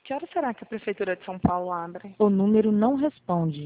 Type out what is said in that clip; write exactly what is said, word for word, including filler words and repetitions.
Que hora será que a Prefeitura de São Paulo abre? O número não responde.